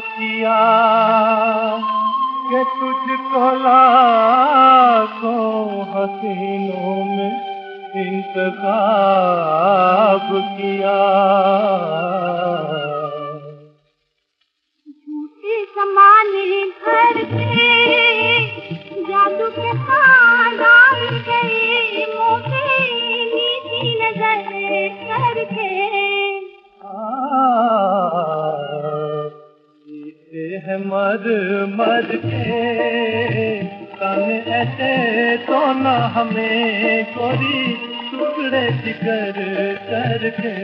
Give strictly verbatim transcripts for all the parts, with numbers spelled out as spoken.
किया कि तुझको लाखों हसीनों में इंतखाब किया। झूठे ज़माने भर के जादू के पार डाल गए मोहे नीची नजर करके। है मर मर के तन ऐसे तो न हमें गोरी टुकड़े जिगर करके।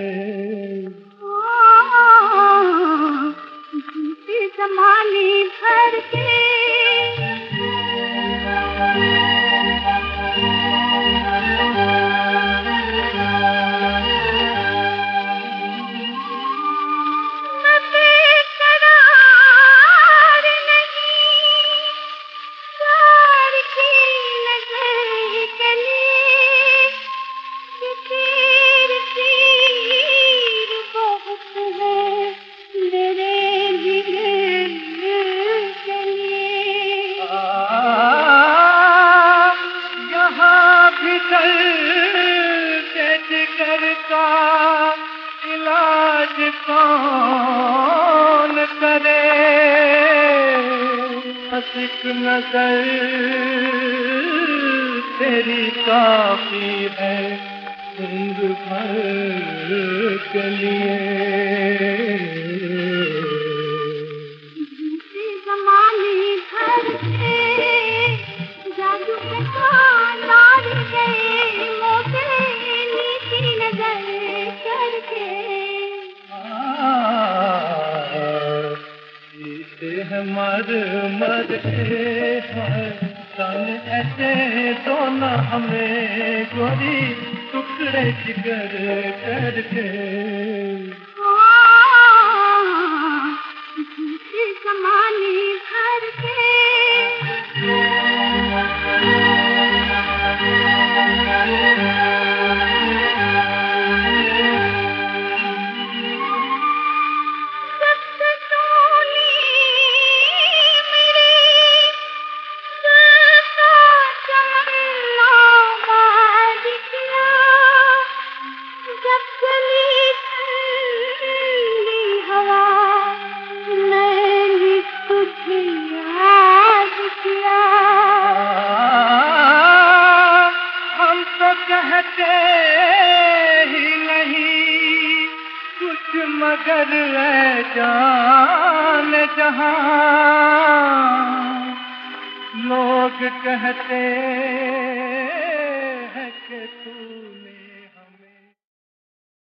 झूठे ज़माने भर के का इलाज कौन करे। हसीक नजर तेरी काफी है उम्र भर के लिए। झूठे ज़माने भर के जादू के पार डाल गए मोहे नीची नजर करके। जीते हैं मर मर के तन ऐसे तो न हमें गोरी टुकड़े जिगर करके। झूठे ज़माने भर के कहते ही नहीं कुछ मगर है जान जहां लोग कहते हैं कि तूने